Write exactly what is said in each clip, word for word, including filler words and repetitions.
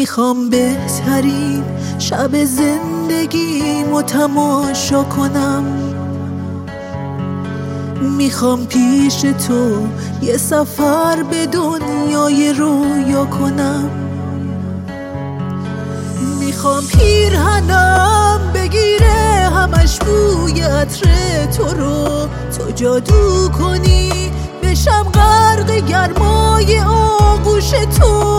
میخوام بهترین شب زندگیمو تماشا کنم، میخوام پیش تو یه سفر به دنیای رویا کنم، میخوام پیرهنم بگیره همش بوی عطر تو رو، تو جادو کنی بشم غرق گرمای آغوش تو.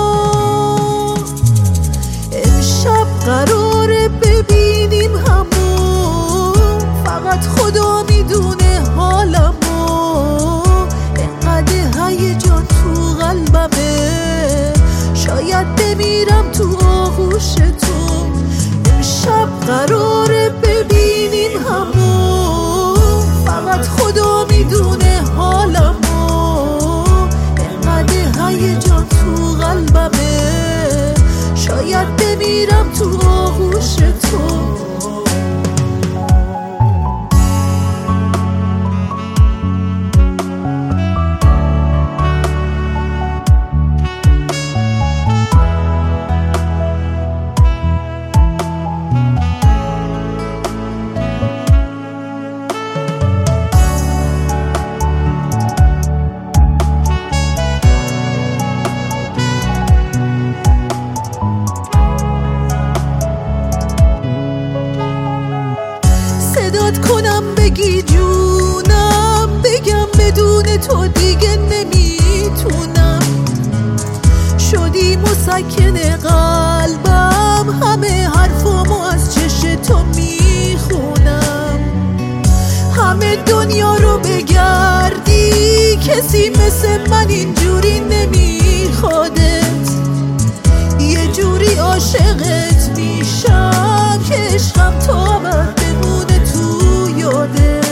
امشب قراره ببینیم همو، فقط خدا میدونه حالمو، انقدر هیجان تو قلبمه شاید بمیرم تو آغوش تو. امشب قراره ببینیم همو، فقط خدا میدونه حالمو، انقدر هیجان تو قلبمه شاید بمیرم تو آغوش تو. صدات کنم بگی جونم، بگم بدون تو دیگه نمیتونم، شدی مسکن قلبم، همه حرفامو از چش تو میخونم. همه دنیا رو بگردی کسی مثل من اینجوری نمیخوادت، یه جوری عاشقت میشم که عشقم تا ابد بمونه تو یادت.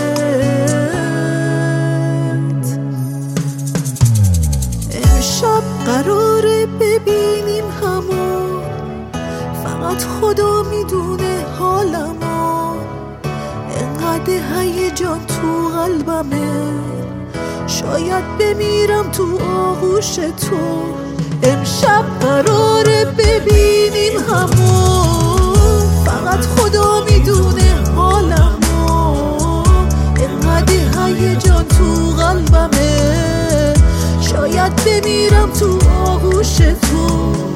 امشب قراره ببینیم همو، فقط خدا میدونه حالمو، انقدر هیجان تو قلبمه شاید بمیرم تو آغوش تو. امشب قراره ببینیم همو، فقط خدا میدونه حالمو، انقدر هیجان تو قلبمه شاید بمیرم تو آغوش تو.